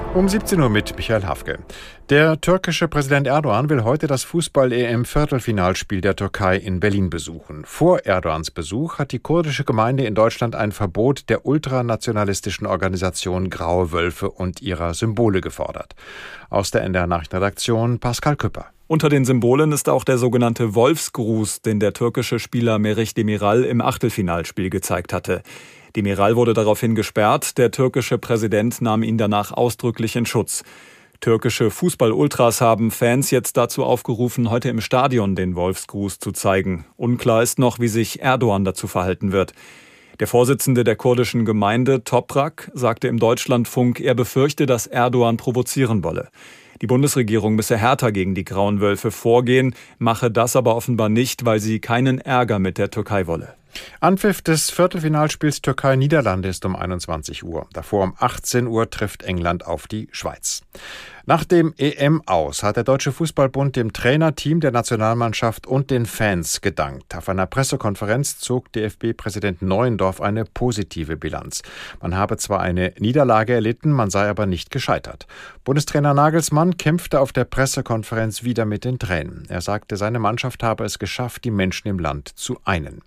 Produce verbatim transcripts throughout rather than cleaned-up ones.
Um siebzehn Uhr mit Michael Hafke. Der türkische Präsident Erdogan will heute das Fußball-E M-Viertelfinalspiel der Türkei in Berlin besuchen. Vor Erdogans Besuch hat die kurdische Gemeinde in Deutschland ein Verbot der ultranationalistischen Organisation Graue Wölfe und ihrer Symbole gefordert. Aus der N D R-Nachrichtenredaktion Pascal Küpper. Unter den Symbolen ist auch der sogenannte Wolfsgruß, den der türkische Spieler Merih Demiral im Achtelfinalspiel gezeigt hatte. Demiral wurde daraufhin gesperrt, der türkische Präsident nahm ihn danach ausdrücklich in Schutz. Türkische Fußball-Ultras haben Fans jetzt dazu aufgerufen, heute im Stadion den Wolfsgruß zu zeigen. Unklar ist noch, wie sich Erdogan dazu verhalten wird. Der Vorsitzende der kurdischen Gemeinde, Toprak, sagte im Deutschlandfunk, er befürchte, dass Erdogan provozieren wolle. Die Bundesregierung müsse härter gegen die Grauen Wölfe vorgehen, mache das aber offenbar nicht, weil sie keinen Ärger mit der Türkei wolle. Anpfiff des Viertelfinalspiels Türkei-Niederlande ist um einundzwanzig Uhr. Davor um achtzehn Uhr trifft England auf die Schweiz. Nach dem E M-Aus hat der Deutsche Fußballbund dem Trainerteam der Nationalmannschaft und den Fans gedankt. Auf einer Pressekonferenz zog D F B-Präsident Neuendorf eine positive Bilanz. Man habe zwar eine Niederlage erlitten, man sei aber nicht gescheitert. Bundestrainer Nagelsmann kämpfte auf der Pressekonferenz wieder mit den Tränen. Er sagte, seine Mannschaft habe es geschafft, die Menschen im Land zu einen.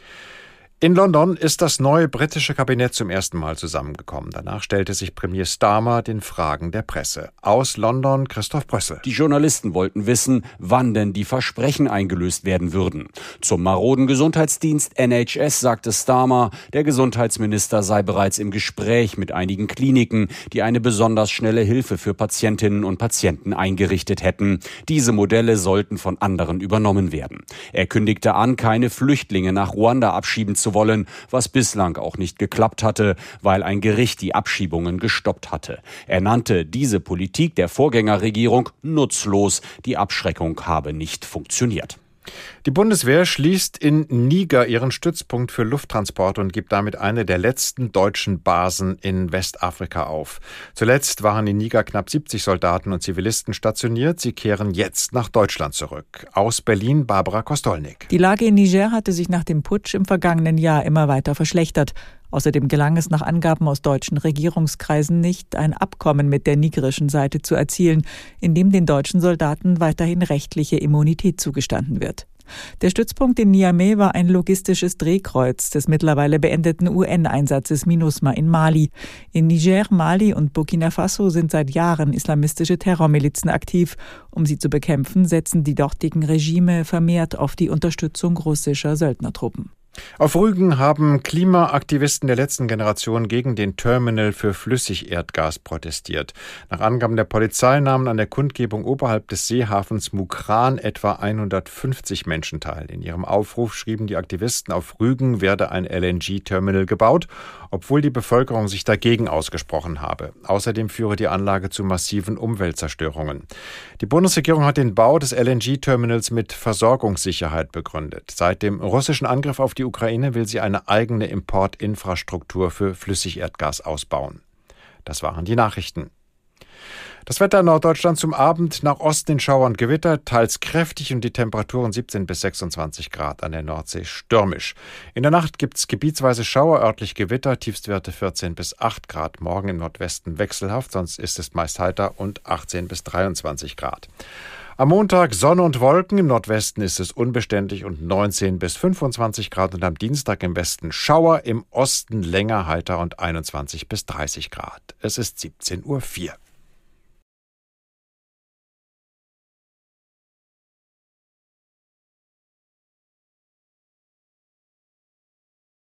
In London ist das neue britische Kabinett zum ersten Mal zusammengekommen. Danach stellte sich Premier Starmer den Fragen der Presse. Aus London Christoph Brössel. Die Journalisten wollten wissen, wann denn die Versprechen eingelöst werden würden. Zum maroden Gesundheitsdienst N H S sagte Starmer, der Gesundheitsminister sei bereits im Gespräch mit einigen Kliniken, die eine besonders schnelle Hilfe für Patientinnen und Patienten eingerichtet hätten. Diese Modelle sollten von anderen übernommen werden. Er kündigte an, keine Flüchtlinge nach Ruanda abschieben zu wollen, was bislang auch nicht geklappt hatte, weil ein Gericht die Abschiebungen gestoppt hatte. Er nannte diese Politik der Vorgängerregierung nutzlos. Die Abschreckung habe nicht funktioniert. Die Bundeswehr schließt in Niger ihren Stützpunkt für Lufttransport und gibt damit eine der letzten deutschen Basen in Westafrika auf. Zuletzt waren in Niger knapp siebzig Soldaten und Zivilisten stationiert. Sie kehren jetzt nach Deutschland zurück. Aus Berlin Barbara Kostolnik. Die Lage in Niger hatte sich nach dem Putsch im vergangenen Jahr immer weiter verschlechtert. Außerdem gelang es nach Angaben aus deutschen Regierungskreisen nicht, ein Abkommen mit der nigerischen Seite zu erzielen, in dem den deutschen Soldaten weiterhin rechtliche Immunität zugestanden wird. Der Stützpunkt in Niamey war ein logistisches Drehkreuz des mittlerweile beendeten U N-Einsatzes MINUSMA in Mali. In Niger, Mali und Burkina Faso sind seit Jahren islamistische Terrormilizen aktiv. Um sie zu bekämpfen, setzen die dortigen Regime vermehrt auf die Unterstützung russischer Söldnertruppen. Auf Rügen haben Klimaaktivisten der letzten Generation gegen den Terminal für Flüssigerdgas protestiert. Nach Angaben der Polizei nahmen an der Kundgebung oberhalb des Seehafens Mukran etwa hundertfünfzig Menschen teil. In ihrem Aufruf schrieben die Aktivisten, auf Rügen werde ein L N G-Terminal gebaut, obwohl die Bevölkerung sich dagegen ausgesprochen habe. Außerdem führe die Anlage zu massiven Umweltzerstörungen. Die Bundesregierung hat den Bau des L N G-Terminals mit Versorgungssicherheit begründet. Seit dem russischen Angriff auf die Ukraine will sie eine eigene Importinfrastruktur für Flüssigerdgas ausbauen. Das waren die Nachrichten. Das Wetter in Norddeutschland zum Abend, nach Osten in Schauer und Gewitter, teils kräftig und die Temperaturen siebzehn bis sechsundzwanzig Grad, an der Nordsee stürmisch. In der Nacht gibt es gebietsweise Schauer, örtlich Gewitter, Tiefstwerte vierzehn bis acht Grad. Morgen im Nordwesten wechselhaft, sonst ist es meist heiter und achtzehn bis dreiundzwanzig Grad. Am Montag Sonne und Wolken, im Nordwesten ist es unbeständig und neunzehn bis fünfundzwanzig Grad und am Dienstag im Westen Schauer, im Osten länger heiter und einundzwanzig bis dreißig Grad. Es ist siebzehn Uhr vier.